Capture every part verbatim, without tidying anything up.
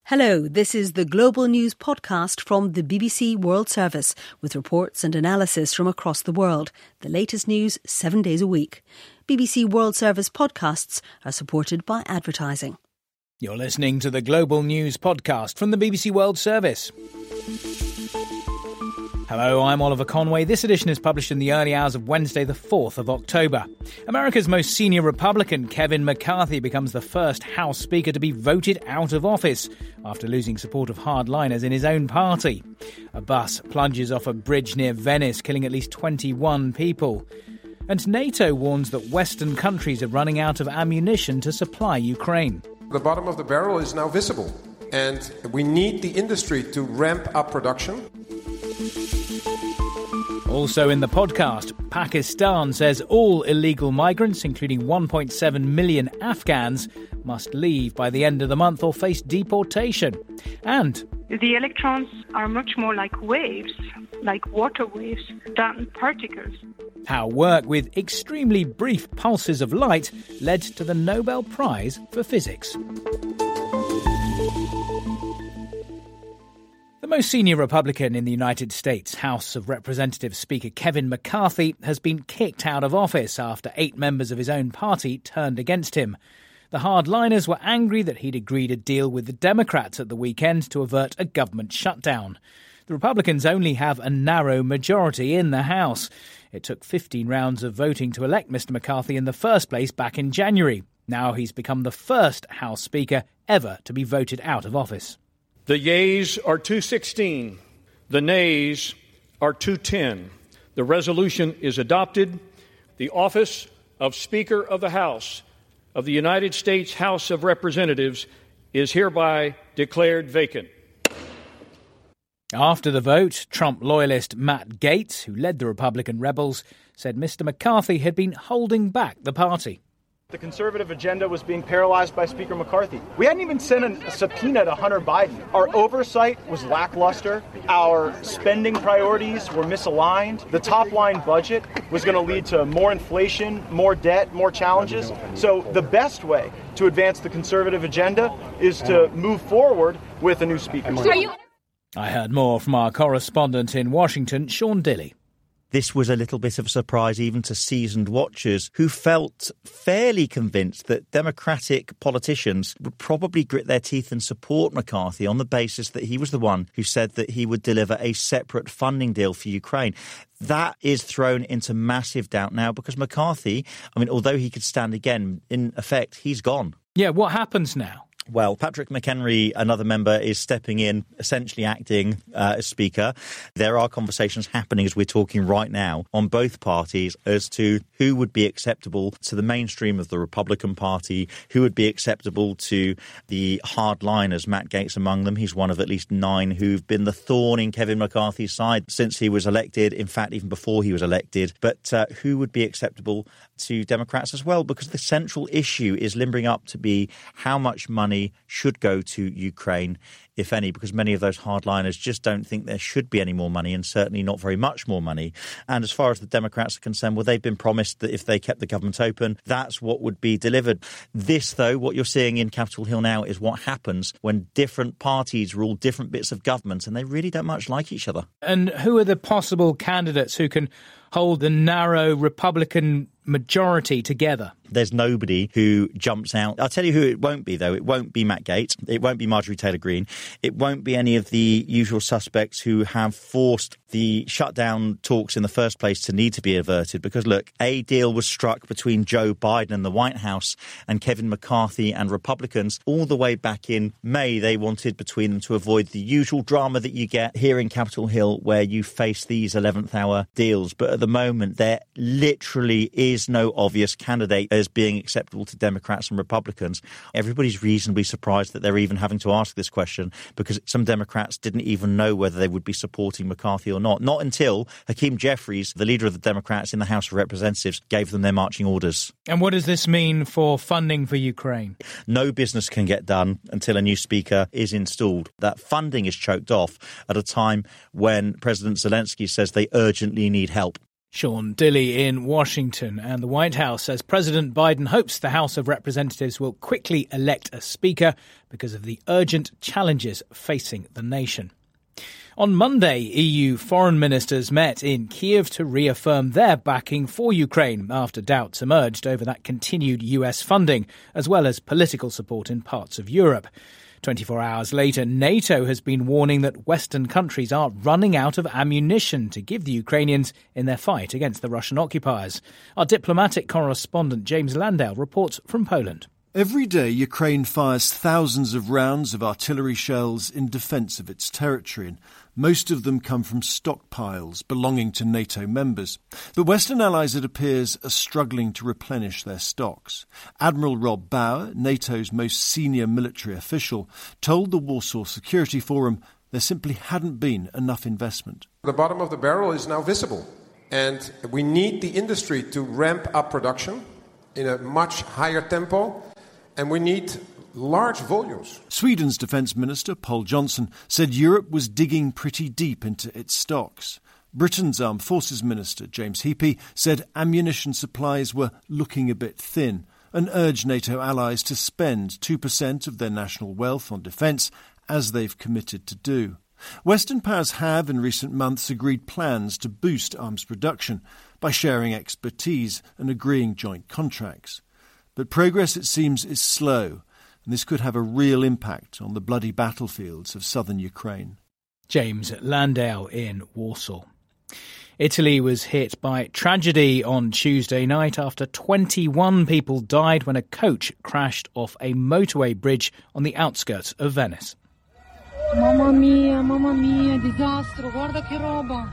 Hello, this is the Global News podcast from the B B C World Service with reports and analysis from across the world. The latest news seven days a week. B B C World Service podcasts are supported by advertising. You're listening to the Global News podcast from the B B C World Service. Hello, I'm Oliver Conway. This edition is published in the early hours of Wednesday, the fourth of October. America's most senior Republican, Kevin McCarthy, becomes the first House Speaker to be voted out of office after losing support of hardliners in his own party. A bus plunges off a bridge near Venice, killing at least twenty-one people. And NATO warns that Western countries are running out of ammunition to supply Ukraine. The bottom of the barrel is now visible, and we need the industry to ramp up production. Also in the podcast, Pakistan says all illegal migrants, including one point seven million Afghans, must leave by the end of the month or face deportation. And the electrons are much more like waves, like water waves, than particles. How work with extremely brief pulses of light led to the Nobel Prize for Physics. The most senior Republican in the United States House of Representatives Speaker Kevin McCarthy has been kicked out of office after eight members of his own party turned against him. The hardliners were angry that he'd agreed a deal with the Democrats at the weekend to avert a government shutdown. The Republicans only have a narrow majority in the House. It took fifteen rounds of voting to elect Mister McCarthy in the first place back in January. Now he's become the first House Speaker ever to be voted out of office. The yeas are two sixteen. The nays are two ten. The resolution is adopted. The office of Speaker of the House of the United States House of Representatives is hereby declared vacant. After the vote, Trump loyalist Matt Gaetz, who led the Republican rebels, said Mister McCarthy had been holding back the party. The conservative agenda was being paralyzed by Speaker McCarthy. We hadn't even sent a subpoena to Hunter Biden. Our oversight was lackluster. Our spending priorities were misaligned. The top-line budget was going to lead to more inflation, more debt, more challenges. So the best way to advance the conservative agenda is to move forward with a new speaker. I heard more from our correspondent in Washington, Sean Dilley. This was a little bit of a surprise even to seasoned watchers who felt fairly convinced that Democratic politicians would probably grit their teeth and support McCarthy on the basis that he was the one who said that he would deliver a separate funding deal for Ukraine. That is thrown into massive doubt now because McCarthy, I mean, although he could stand again, in effect, he's gone. Yeah, what happens now? Well, Patrick McHenry, another member, is stepping in, essentially acting uh, as Speaker. There are conversations happening as we're talking right now on both parties as to who would be acceptable to the mainstream of the Republican Party, who would be acceptable to the hardliners, Matt Gaetz among them. He's one of at least nine who've been the thorn in Kevin McCarthy's side since he was elected, in fact, even before he was elected. But uh, who would be acceptable to Democrats as well? Because the central issue is limbering up to be how much money should go to Ukraine, if any, because many of those hardliners just don't think there should be any more money and certainly not very much more money. And as far as the Democrats are concerned, well, they've been promised that if they kept the government open, that's what would be delivered. This, though, what you're seeing in Capitol Hill now is what happens when different parties rule different bits of government and they really don't much like each other. And who are the possible candidates who can hold the narrow Republican majority together? There's nobody who jumps out. I'll tell you who it won't be, though. It won't be Matt Gaetz. It won't be Marjorie Taylor Greene. It won't be any of the usual suspects who have forced the shutdown talks in the first place to need to be averted. Because, look, a deal was struck between Joe Biden and the White House and Kevin McCarthy and Republicans all the way back in May. They wanted between them to avoid the usual drama that you get here in Capitol Hill where you face these eleventh hour deals. But at the moment, there literally is no obvious candidate as being acceptable to Democrats and Republicans. Everybody's reasonably surprised that they're even having to ask this question because some Democrats didn't even know whether they would be supporting McCarthy or not. Not until Hakeem Jeffries, the leader of the Democrats in the House of Representatives, gave them their marching orders. And what does this mean for funding for Ukraine? No business can get done until a new speaker is installed. That funding is choked off at a time when President Zelensky says they urgently need help. Sean Dilley in Washington, and the White House says President Biden hopes the House of Representatives will quickly elect a speaker because of the urgent challenges facing the nation. On Monday, E U foreign ministers met in Kiev to reaffirm their backing for Ukraine after doubts emerged over that continued U S funding, as well as political support in parts of Europe. twenty-four hours later, NATO has been warning that Western countries are running out of ammunition to give the Ukrainians in their fight against the Russian occupiers. Our diplomatic correspondent James Landale reports from Poland. Every day, Ukraine fires thousands of rounds of artillery shells in defence of its territory, and most of them come from stockpiles belonging to NATO members. But Western allies, it appears, are struggling to replenish their stocks. Admiral Rob Bauer, NATO's most senior military official, told the Warsaw Security Forum there simply hadn't been enough investment. The bottom of the barrel is now visible, and we need the industry to ramp up production in a much higher tempo. And we need large volumes. Sweden's Defence Minister, Paul Johnson, said Europe was digging pretty deep into its stocks. Britain's Armed Forces Minister, James Heappey, said ammunition supplies were looking a bit thin and urged NATO allies to spend two percent of their national wealth on defence, as they've committed to do. Western powers have, in recent months, agreed plans to boost arms production by sharing expertise and agreeing joint contracts. But progress, it seems, is slow, and this could have a real impact on the bloody battlefields of southern Ukraine. James Landale in Warsaw. Italy was hit by tragedy on Tuesday night after twenty-one people died when a coach crashed off a motorway bridge on the outskirts of Venice. Mamma mia, mamma mia, disastro, guarda che roba.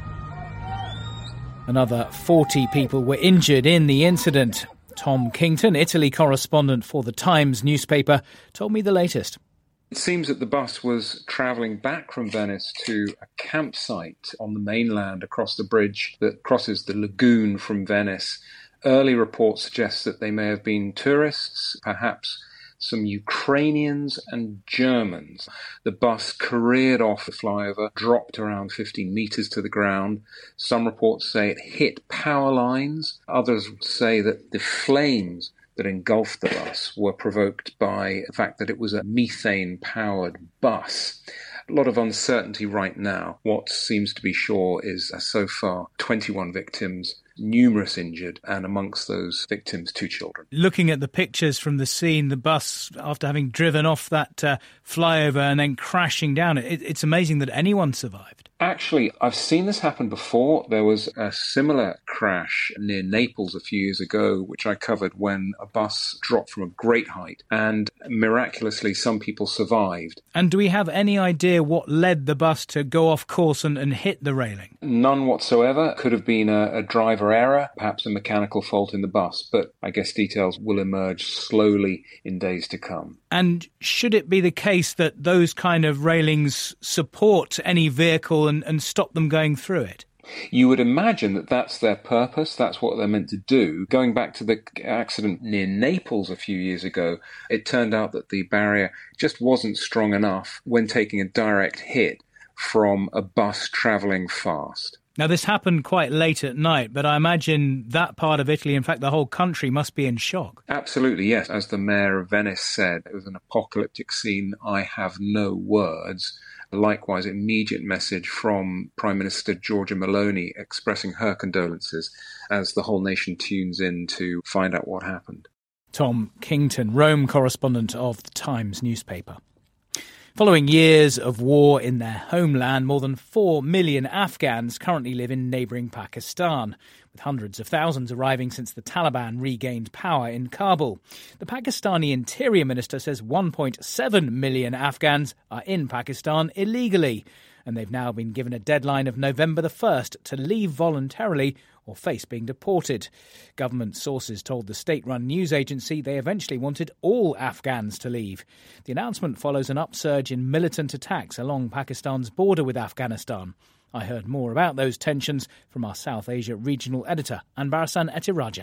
Another forty people were injured in the incident. Tom Kington, Italy correspondent for the Times newspaper, told me the latest. It seems that the bus was travelling back from Venice to a campsite on the mainland across the bridge that crosses the lagoon from Venice. Early reports suggest that they may have been tourists, perhaps some Ukrainians and Germans. The bus careered off the flyover, dropped around fifteen metres to the ground. Some reports say it hit power lines. Others say that the flames that engulfed the bus were provoked by the fact that it was a methane-powered bus. A lot of uncertainty right now. What seems to be sure is, uh, so far, twenty-one victims, numerous injured, and amongst those victims, two children. Looking at the pictures from the scene, the bus, after having driven off that uh, flyover and then crashing down, it, it's amazing that anyone survived. Actually, I've seen this happen before. There was a similar crash near Naples a few years ago, which I covered, when a bus dropped from a great height, and miraculously some people survived. And do we have any idea what led the bus to go off course and, and hit the railing? None whatsoever. Could have been a, a driver error, perhaps a mechanical fault in the bus, but I guess details will emerge slowly in days to come. And should it be the case that those kind of railings support any vehicle and, and stop them going through it? You would imagine that that's their purpose, that's what they're meant to do. Going back to the accident near Naples a few years ago, it turned out that the barrier just wasn't strong enough when taking a direct hit from a bus travelling fast. Now, this happened quite late at night, but I imagine that part of Italy, in fact, the whole country, must be in shock. Absolutely, yes. As the mayor of Venice said, it was an apocalyptic scene. I have no words. Likewise, immediate message from Prime Minister Giorgia Meloni expressing her condolences as the whole nation tunes in to find out what happened. Tom Kington, Rome correspondent of the Times newspaper. Following years of war in their homeland, more than four million Afghans currently live in neighbouring Pakistan, with hundreds of thousands arriving since the Taliban regained power in Kabul. The Pakistani Interior Minister says one point seven million Afghans are in Pakistan illegally, and they've now been given a deadline of November the first to leave voluntarily or face being deported. Government sources told the state-run news agency they eventually wanted all Afghans to leave. The announcement follows an upsurge in militant attacks along Pakistan's border with Afghanistan. I heard more about those tensions from our South Asia regional editor, Anbarasan Etirajan.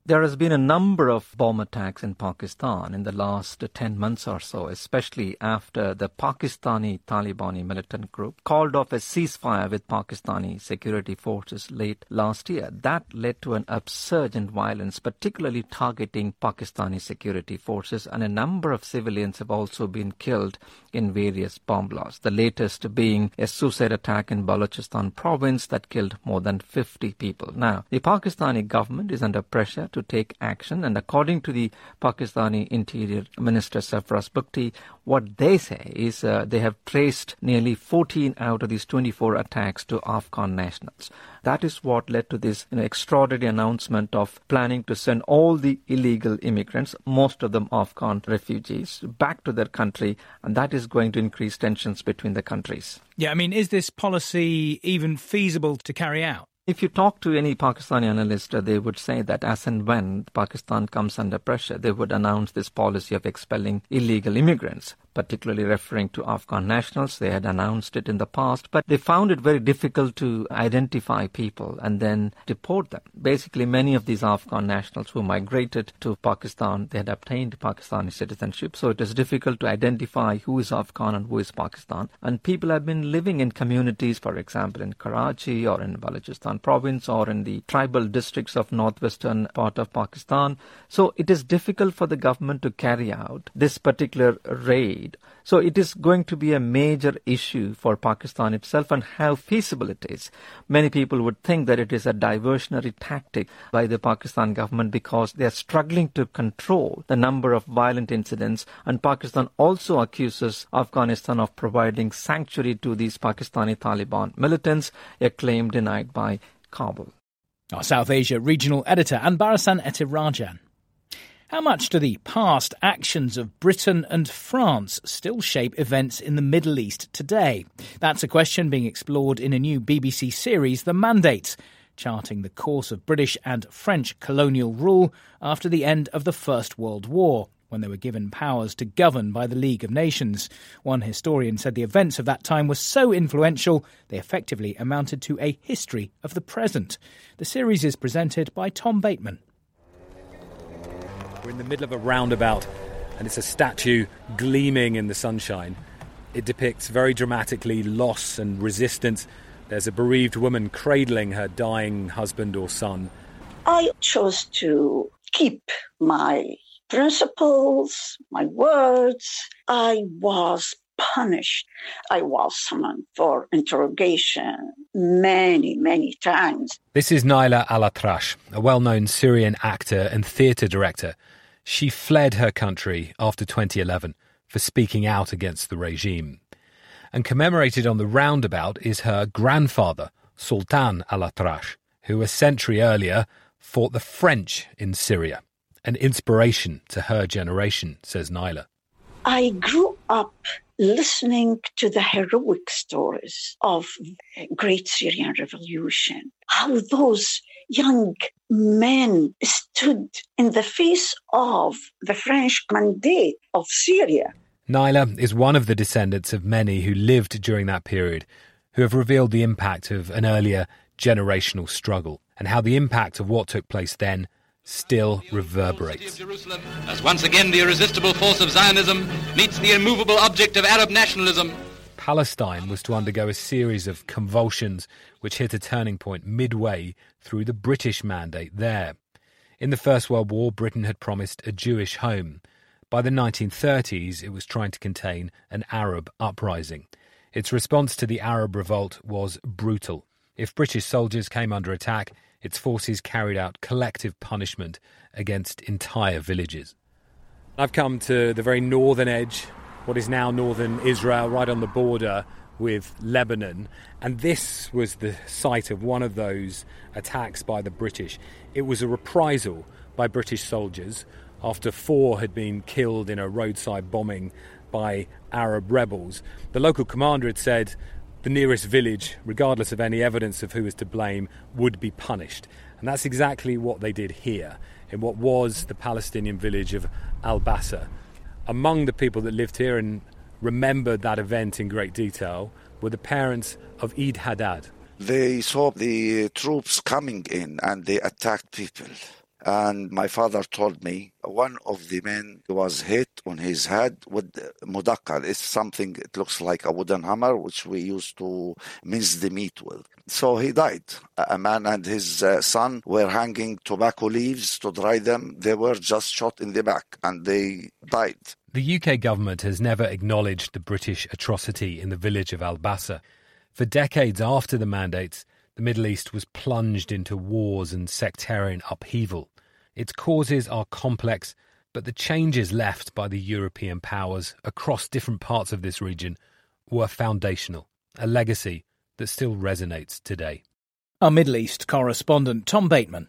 There has been a number of bomb attacks in Pakistan in the last ten months or so, especially after the Pakistani Taliban militant group called off a ceasefire with Pakistani security forces late last year. That led to an upsurge in violence, particularly targeting Pakistani security forces, and a number of civilians have also been killed in various bomb blasts. The latest being a suicide attack in Balochistan province that killed more than fifty people. Now, the Pakistani government is under pressure to take action, and according to the Pakistani Interior Minister Sarfraz Bugti, what they say is uh, they have traced nearly fourteen out of these twenty-four attacks to Afghan nationals. That is what led to this you know, extraordinary announcement of planning to send all the illegal immigrants, most of them Afghan refugees, back to their country, and that is going to increase tensions between the countries. Yeah, I mean, is this policy even feasible to carry out? If you talk to any Pakistani analyst, uh, they would say that as and when Pakistan comes under pressure, they would announce this policy of expelling illegal immigrants, particularly referring to Afghan nationals. They had announced it in the past, but they found it very difficult to identify people and then deport them. Basically, many of these Afghan nationals who migrated to Pakistan, they had obtained Pakistani citizenship, so it is difficult to identify who is Afghan and who is Pakistan. And people have been living in communities, for example, in Karachi or in Balochistan province or in the tribal districts of northwestern part of Pakistan. So it is difficult for the government to carry out this particular raid. So it is going to be a major issue for Pakistan itself and how feasible it is. Many people would think that it is a diversionary tactic by the Pakistan government because they are struggling to control the number of violent incidents, and Pakistan also accuses Afghanistan of providing sanctuary to these Pakistani Taliban militants, a claim denied by Kabul. Our South Asia regional editor, Anbarasan Etirajan. How much do the past actions of Britain and France still shape events in the Middle East today? That's a question being explored in a new B B C series, The Mandate, charting the course of British and French colonial rule after the end of the First World War, when they were given powers to govern by the League of Nations. One historian said the events of that time were so influential they effectively amounted to a history of the present. The series is presented by Tom Bateman. We're in the middle of a roundabout, and it's a statue gleaming in the sunshine. It depicts very dramatically loss and resistance. There's a bereaved woman cradling her dying husband or son. I chose to keep my principles, my words. I was punished. I was summoned for interrogation many, many times. This is Naila Al-Atrash, a well-known Syrian actor and theatre director. She fled her country after twenty eleven for speaking out against the regime. And commemorated on the roundabout is her grandfather, Sultan Al-Atrash, who a century earlier fought the French in Syria. An inspiration to her generation, says Naila. I grew up listening to the heroic stories of the Great Syrian Revolution, how those young men stood in the face of the French mandate of Syria. Naila is one of the descendants of many who lived during that period, who have revealed the impact of an earlier generational struggle and how the impact of what took place then still reverberates. As once again the irresistible force of Zionism meets the immovable object of Arab nationalism. Palestine was to undergo a series of convulsions which hit a turning point midway through the British mandate there. In the First World War, Britain had promised a Jewish home. By the nineteen thirties, it was trying to contain an Arab uprising. Its response to the Arab revolt was brutal. If British soldiers came under attack, its forces carried out collective punishment against entire villages. I've come to the very northern edge, what is now northern Israel, right on the border with Lebanon, and this was the site of one of those attacks by the British. It was a reprisal by British soldiers after four had been killed in a roadside bombing by Arab rebels. The local commander had said the nearest village, regardless of any evidence of who was to blame, would be punished. And that's exactly what they did here, in what was the Palestinian village of Al-Bassa. Among the people that lived here and remembered that event in great detail were the parents of Eid Haddad. They saw the troops coming in and they attacked people. And my father told me one of the men was hit on his head with mudakkal. It's something, it looks like a wooden hammer, which we used to mince the meat with. So he died. A man and his uh, son were hanging tobacco leaves to dry them. They were just shot in the back and they died. The U K government has never acknowledged the British atrocity in the village of Al-Bassa. For decades after the mandates, the Middle East was plunged into wars and sectarian upheaval. Its causes are complex, but the changes left by the European powers across different parts of this region were foundational, a legacy that still resonates today. Our Middle East correspondent Tom Bateman.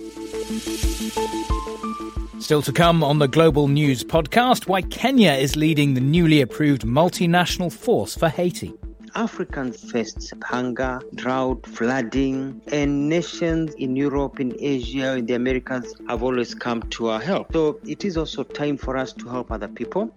Still to come on the Global News podcast, why Kenya is leading the newly approved multinational force for Haiti. Africans faced hunger, drought, flooding, and nations in Europe, in Asia, in the Americas have always come to our help. So it is also time for us to help other people.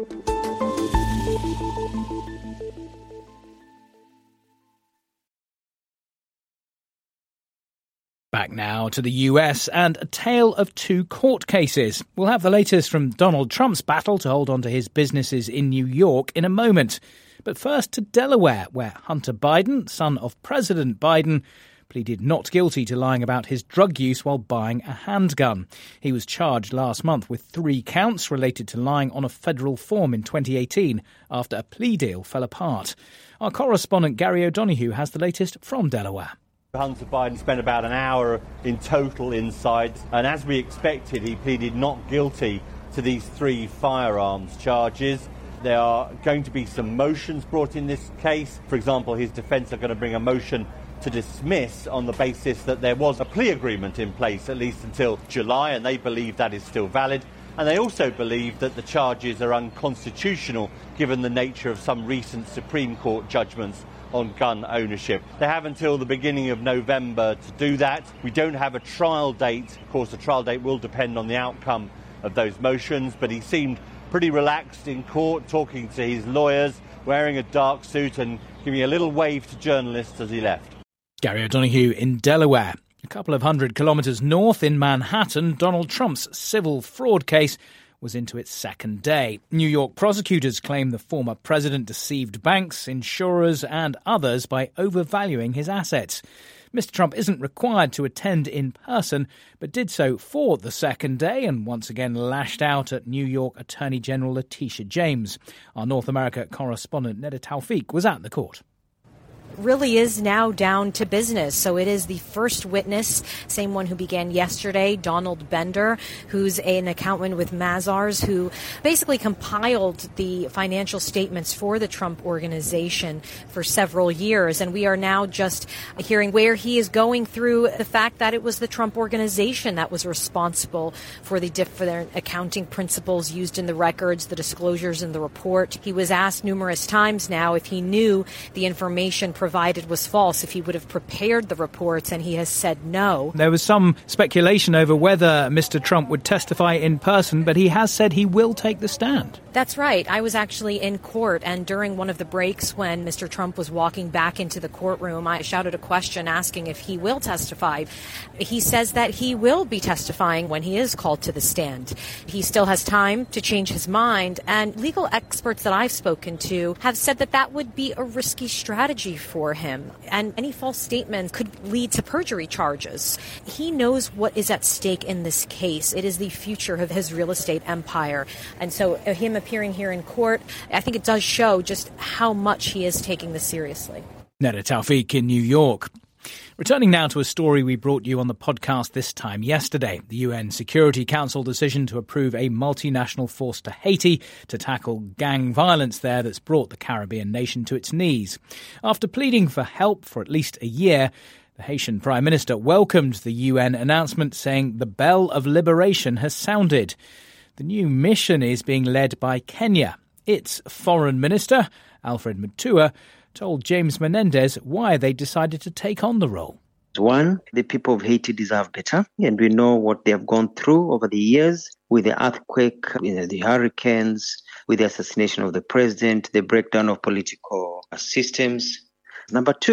Back now to the U S and a tale of two court cases. We'll have the latest from Donald Trump's battle to hold on to his businesses in New York in a moment. But first to Delaware, where Hunter Biden, son of President Biden, pleaded not guilty to lying about his drug use while buying a handgun. He was charged last month with three counts related to lying on a federal form in twenty eighteen after a plea deal fell apart. Our correspondent Gary O'Donoghue has the latest from Delaware. Hunter Biden spent about an hour in total inside, and as we expected, he pleaded not guilty to these three firearms charges. There are going to be some motions brought in this case. For example, his defence are going to bring a motion to dismiss on the basis that there was a plea agreement in place at least until July, and they believe that is still valid. And they also believe that the charges are unconstitutional given the nature of some recent Supreme Court judgments on gun ownership. They have until the beginning of November to do that. We don't have a trial date. Of course, the trial date will depend on the outcome of those motions, but he seemed pretty relaxed in court, talking to his lawyers, wearing a dark suit and giving a little wave to journalists as he left. Gary O'Donoghue in Delaware. A couple of hundred kilometres north in Manhattan, Donald Trump's civil fraud case was into its second day. New York prosecutors claim the former president deceived banks, insurers and others by overvaluing his assets. Mister Trump isn't required to attend in person, but did so for the second day and once again lashed out at New York Attorney General Letitia James. Our North America correspondent Neda Tawfiq was at the court. Really is now down to business. So it is the first witness, same one who began yesterday, Donald Bender, who's an accountant with Mazars, who basically compiled the financial statements for the Trump Organization for several years. And we are now just hearing where he is going through the fact that it was the Trump Organization that was responsible for the different accounting principles used in the records, the disclosures in the report. He was asked numerous times now if he knew the information provided was false, if he would have prepared the reports, and he has said no. There was some speculation over whether Mister Trump would testify in person, but he has said he will take the stand. That's right. I was actually in court, and during one of the breaks when Mister Trump was walking back into the courtroom, I shouted a question asking if he will testify. He says that he will be testifying when he is called to the stand. He still has time to change his mind, and legal experts that I've spoken to have said that that would be a risky strategy for him, and any false statements could lead to perjury charges. He knows what is at stake in this case. It is the future of his real estate empire, and so him appearing here in court, I think it does show just how much he is taking this seriously. Neda Tawfiq in New York. Returning now to a story we brought you on the podcast this time yesterday. The U N Security Council decision to approve a multinational force to Haiti to tackle gang violence there that's brought the Caribbean nation to its knees. After pleading for help for at least a year, the Haitian Prime Minister welcomed the U N announcement, saying the bell of liberation has sounded. The new mission is being led by Kenya. Its Foreign Minister, Alfred Mutua, told James Menendez why they decided to take on the role. One, the people of Haiti deserve better, and we know what they have gone through over the years with the earthquake, you know, the hurricanes, with the assassination of the president, the breakdown of political systems. Number two,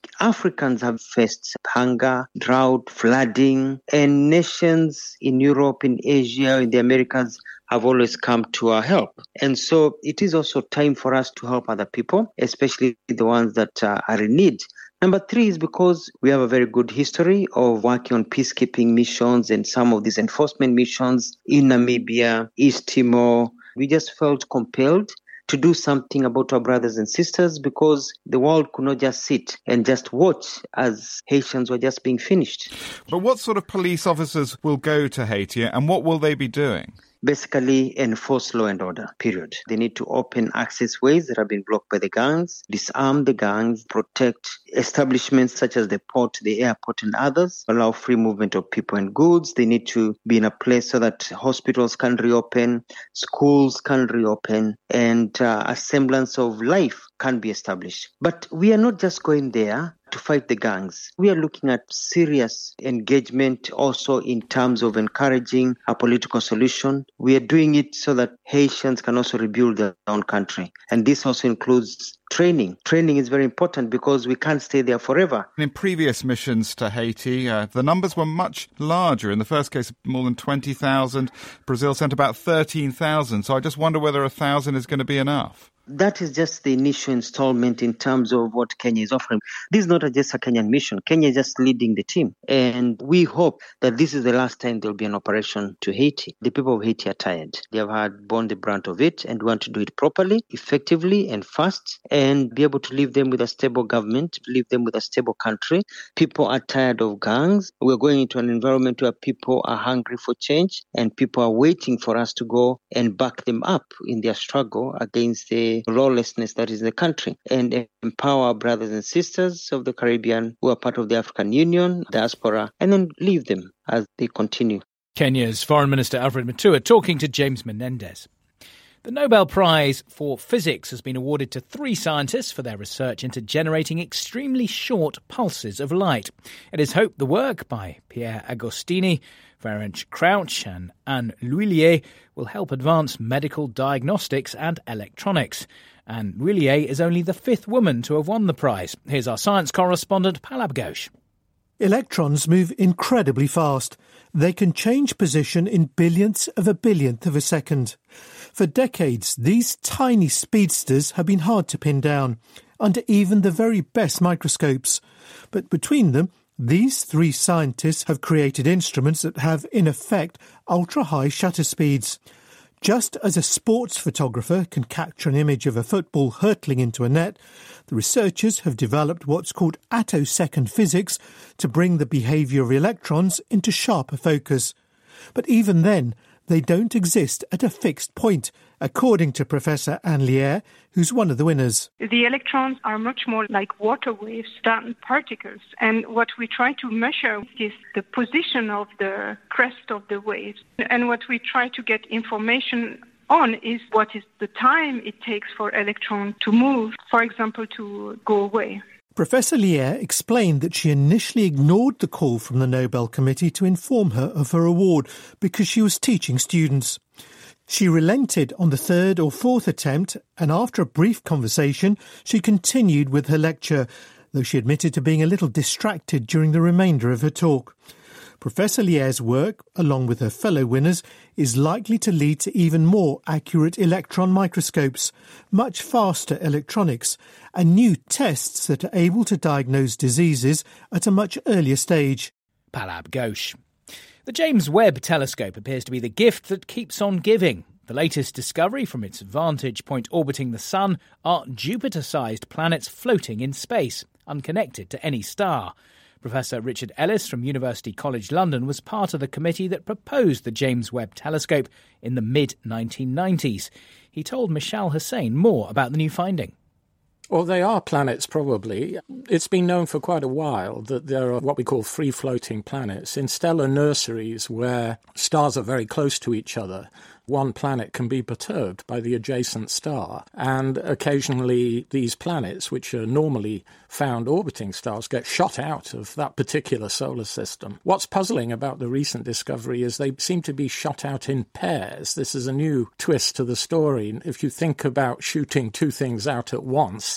Africans have faced hunger, drought, flooding, and nations in Europe, in Asia, in the Americas have always come to our help. And so it is also time for us to help other people, especially the ones that uh, are in need. Number three is because we have a very good history of working on peacekeeping missions and some of these enforcement missions in Namibia, East Timor. We just felt compelled to do something about our brothers and sisters because the world could not just sit and just watch as Haitians were just being finished. But what sort of police officers will go to Haiti and what will they be doing? Basically enforce law and order, period. They need to open access ways that have been blocked by the gangs, disarm the gangs, protect establishments such as the port, the airport and others, allow free movement of people and goods. They need to be in a place so that hospitals can reopen, schools can reopen, and uh, a semblance of life can be established. But we are not just going there to fight the gangs. We are looking at serious engagement also in terms of encouraging a political solution. We are doing it so that Haitians can also rebuild their own country. And this also includes training. Training is very important because we can't stay there forever. In previous missions to Haiti, uh, the numbers were much larger. In the first case, more than twenty thousand. Brazil sent about thirteen thousand. So I just wonder whether one thousand is going to be enough. That is just the initial installment in terms of what Kenya is offering. This is not a, just a Kenyan mission. Kenya is just leading the team. And we hope that this is the last time there will be an operation to Haiti. The people of Haiti are tired. They have had borne the brunt of it and want to do it properly, effectively and fast, and be able to leave them with a stable government, leave them with a stable country. People are tired of gangs. We're going into an environment where people are hungry for change and people are waiting for us to go and back them up in their struggle against the lawlessness that is in the country and empower our brothers and sisters of the Caribbean who are part of the African Union, diaspora, and then leave them as they continue. Kenya's Foreign Minister Alfred Mutua talking to James Menendez. The Nobel Prize for Physics has been awarded to three scientists for their research into generating extremely short pulses of light. It is hoped the work by Pierre Agostini, Ferenc Crouch and Anne L'Huillier will help advance medical diagnostics and electronics. Anne L'Huillier is only the fifth woman to have won the prize. Here's our science correspondent, Palab Ghosh. Electrons move incredibly fast. They can change position in billionths of a billionth of a second. For decades, these tiny speedsters have been hard to pin down, under even the very best microscopes. But between them, these three scientists have created instruments that have, in effect, ultra-high shutter speeds. Just as a sports photographer can capture an image of a football hurtling into a net, the researchers have developed what's called attosecond physics to bring the behaviour of electrons into sharper focus. But even then, they don't exist at a fixed point, according to Professor Anne L'Huillier, who's one of the winners. The electrons are much more like water waves than particles. And what we try to measure is the position of the crest of the waves. And what we try to get information on is what is the time it takes for electron to move, for example, to go away. Professor L'Huillier explained that she initially ignored the call from the Nobel Committee to inform her of her award because she was teaching students. She relented on the third or fourth attempt, and after a brief conversation, she continued with her lecture, though she admitted to being a little distracted during the remainder of her talk. Professor L'Huillier's work, along with her fellow winners, is likely to lead to even more accurate electron microscopes, much faster electronics, and new tests that are able to diagnose diseases at a much earlier stage. Palab Ghosh. The James Webb Telescope appears to be the gift that keeps on giving. The latest discovery from its vantage point orbiting the Sun are Jupiter-sized planets floating in space, unconnected to any star. Professor Richard Ellis from University College London was part of the committee that proposed the James Webb Telescope in the mid nineteen nineties. He told Mishal Hussain more about the new finding. Well, they are planets, probably. It's been known for quite a while that there are what we call free-floating planets in stellar nurseries where stars are very close to each other. One planet can be perturbed by the adjacent star, and occasionally these planets, which are normally found orbiting stars, get shot out of that particular solar system. What's puzzling about the recent discovery is they seem to be shot out in pairs. This is a new twist to the story. If you think about shooting two things out at once,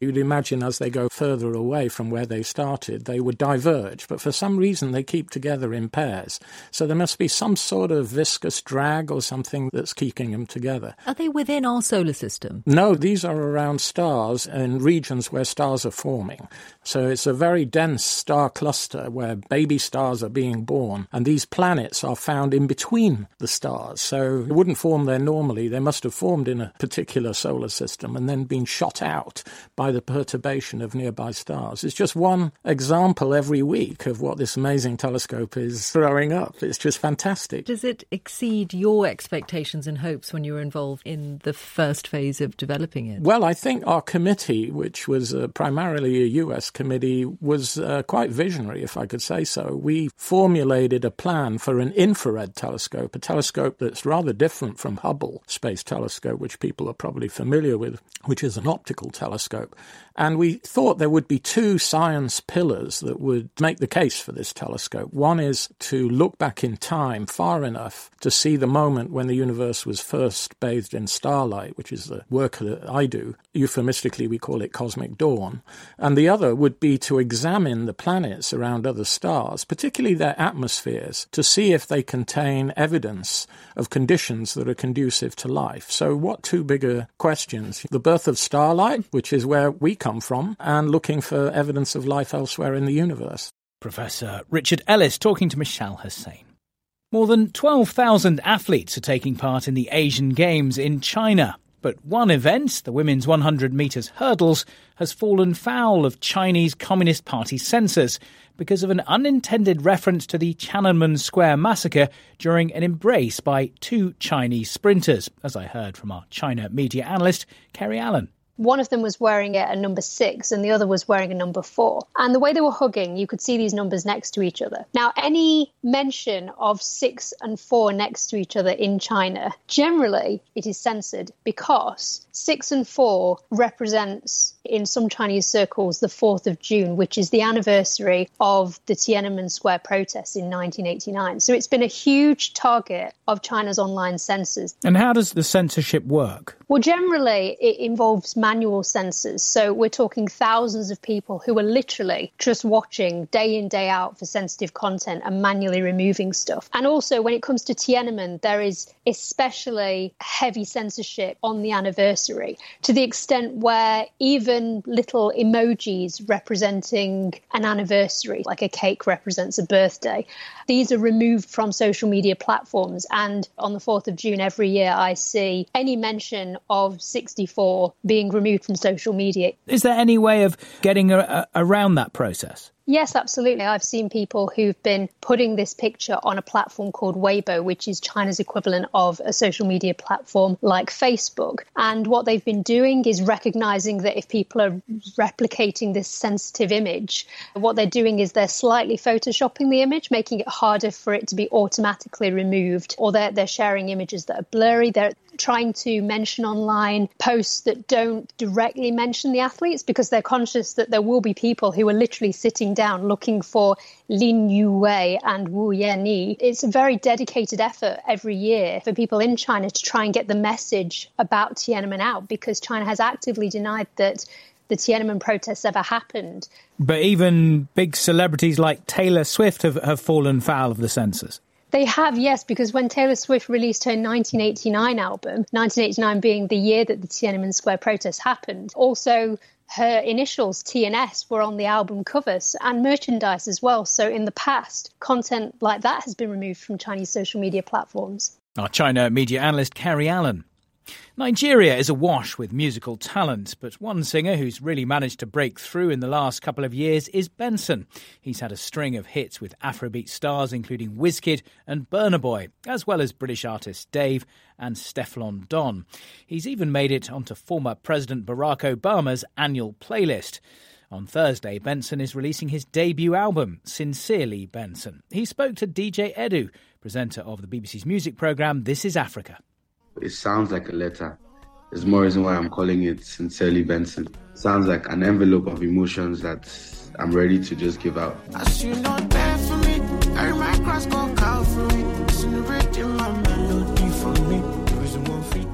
You'd imagine as they go further away from where they started, they would diverge, but for some reason they keep together in pairs. So there must be some sort of viscous drag or something that's keeping them together. Are they within our solar system? No, these are around stars in regions where stars are forming. So it's a very dense star cluster where baby stars are being born, and these planets are found in between the stars. So it wouldn't form there normally. They must have formed in a particular solar system and then been shot out by the perturbation of nearby stars. It's just one example every week of what this amazing telescope is throwing up. It's just fantastic. Does it exceed your expectations and hopes when you were involved in the first phase of developing it? Well, I think our committee, which was uh, primarily a U S committee, was uh, quite visionary, if I could say so. We formulated a plan for an infrared telescope, a telescope that's rather different from Hubble Space Telescope, which people are probably familiar with, which is an optical telescope. And we thought there would be two science pillars that would make the case for this telescope. One is to look back in time far enough to see the moment when the universe was first bathed in starlight, which is the work that I do. Euphemistically, we call it cosmic dawn. And the other would be to examine the planets around other stars, particularly their atmospheres, to see if they contain evidence of conditions that are conducive to life. So what two bigger questions? The birth of starlight, which is where we come from, and looking for evidence of life elsewhere in the universe. Professor Richard Ellis talking to Michelle Hussain. More than twelve thousand athletes are taking part in the Asian Games in China. But one event, the women's one hundred metres hurdles, has fallen foul of Chinese Communist Party censors because of an unintended reference to the Tiananmen Square massacre during an embrace by two Chinese sprinters, as I heard from our China media analyst, Kerry Allen. One of them was wearing a number six and the other was wearing a number four. And the way they were hugging, you could see these numbers next to each other. Now, any mention of six and four next to each other in China, generally it is censored because six and four represents, in some Chinese circles, the fourth of June, which is the anniversary of the Tiananmen Square protests in nineteen eighty-nine. So it's been a huge target of China's online censors. And how does the censorship work? Well, generally, it involves manual censors. So we're talking thousands of people who are literally just watching day in, day out for sensitive content and manually removing stuff. And also, when it comes to Tiananmen, there is especially heavy censorship on the anniversary, to the extent where even little emojis representing an anniversary, like a cake represents a birthday, these are removed from social media platforms. And on the fourth of June every year, I see any mention of sixty-four being removed from social media. Is there any way of getting a, a, around that process? Yes, absolutely. I've seen people who've been putting this picture on a platform called Weibo, which is China's equivalent of a social media platform like Facebook. And what they've been doing is recognizing that if people are replicating this sensitive image, what they're doing is they're slightly photoshopping the image, making it harder for it to be automatically removed, or they're, they're sharing images that are blurry. They're trying to mention online posts that don't directly mention the athletes because they're conscious that there will be people who are literally sitting down looking for Lin Yuwei and Wu Yanni. It's a very dedicated effort every year for people in China to try and get the message about Tiananmen out, because China has actively denied that the Tiananmen protests ever happened. But even big celebrities like Taylor Swift have, have fallen foul of the censors. They have, yes, because when Taylor Swift released her nineteen eighty-nine album, nineteen eighty-nine being the year that the Tiananmen Square protests happened, also her initials, T and S, were on the album covers and merchandise as well. So in the past, content like that has been removed from Chinese social media platforms. Our China media analyst, Kerry Allen. Nigeria is awash with musical talent, but one singer who's really managed to break through in the last couple of years is Benson. He's had a string of hits with Afrobeat stars including Wizkid and Burna Boy, as well as British artists Dave and Stefflon Don. He's even made it onto former President Barack Obama's annual playlist. On Thursday, Benson is releasing his debut album, Sincerely Benson. He spoke to D J Edu, presenter of the B B C's music programme This Is Africa. It sounds like a letter. There's more reason why I'm calling it Sincerely Benson. It sounds like an envelope of emotions that I'm ready to just give out. As you not there for me, I my cross go count for me.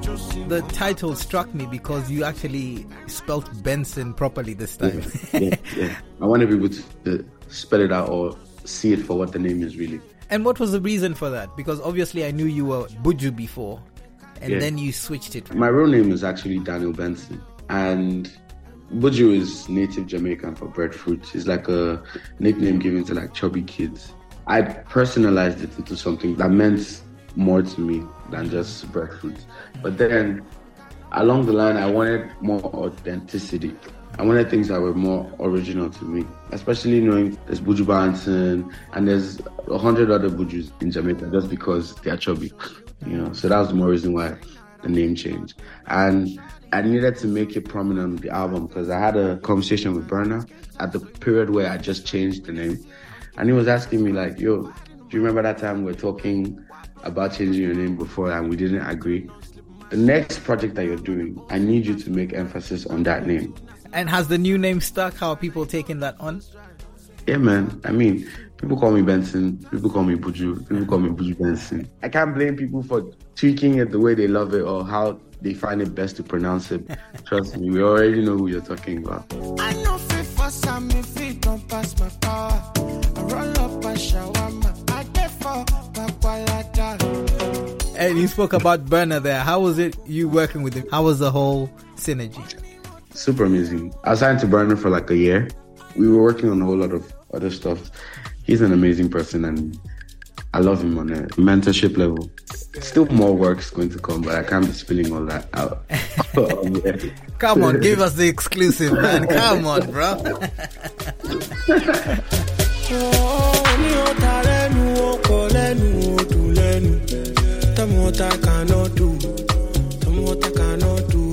the title struck me because you actually spelt Benson properly this time. Yeah, yeah, yeah. I wanted people to, to spell it out or see it for what the name is really. And what was the reason for that? Because obviously I knew you were Buju before, and yeah. then you switched it. My real name is actually Daniel Benson, and Buju is native Jamaican for breadfruit. It's like a nickname given to like chubby kids. I personalized it into something that meant more to me than just breadfruit. But then along the line, I wanted more authenticity. I wanted things that were more original to me, especially knowing there's Buju Banton and there's a hundred other Bujus in Jamaica just because they are chubby, you know. So that was the more reason why the name changed. And I needed to make it prominent on the album because I had a conversation with Burna at the period where I just changed the name. And he was asking me like, yo, do you remember that time we were talking about changing your name before and we didn't agree? The next project that you're doing, I need you to make emphasis on that name. And has the new name stuck? How are people taking that on? Yeah, man. I mean, people call me Benson, people call me Buju, people call me Buju Benson. I can't blame people for tweaking it the way they love it or how they find it best to pronounce it. Trust me, we already know who you're talking about. I know fit for some if it don't pass my power. I roll up a shawarma, I get for Pakwalata. And you spoke about Burna there. How was it you working with him? How was the whole synergy? Super amazing. I signed to Burna for like a year. We were working on a whole lot of other stuff. He's an amazing person and I love him on a mentorship level. Still more work's going to come, but I can't be spilling all that out. Come on, give us the exclusive, man. Come on, bro. Tell me what I cannot do. Tell me what I cannot do.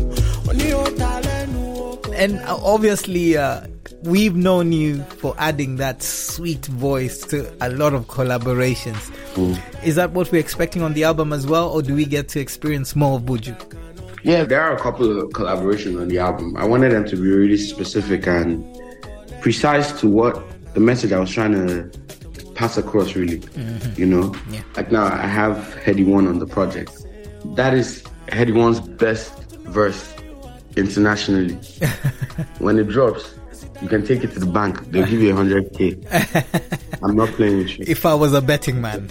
And obviously, uh, we've known you for adding that sweet voice to a lot of collaborations. Mm. Is that what we're expecting on the album as well, or do we get to experience more of Buju? Yeah, there are a couple of collaborations on the album. I wanted them to be really specific and precise to what the message I was trying to pass across, really. Mm-hmm. You know? Yeah. Like now, I have Heady One on the project. That is Heady One's best verse internationally. When it drops, you can take it to the bank. They'll give you one hundred K. I'm not playing with you. If I was a betting man.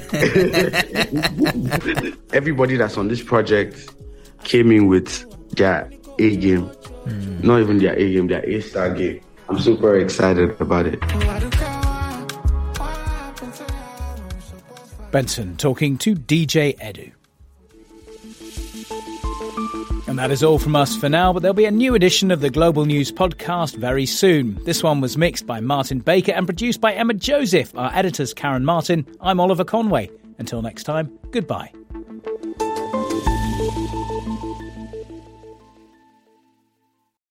Everybody that's on this project came in with their A game. Mm. Not even their A game, their A-star game. I'm super excited about it. Benson talking to D J Edu. And that is all from us for now, but there'll be a new edition of the Global News podcast very soon. This one was mixed by Martin Baker and produced by Emma Joseph. Our editor's Karen Martin. I'm Oliver Conway. Until next time, goodbye.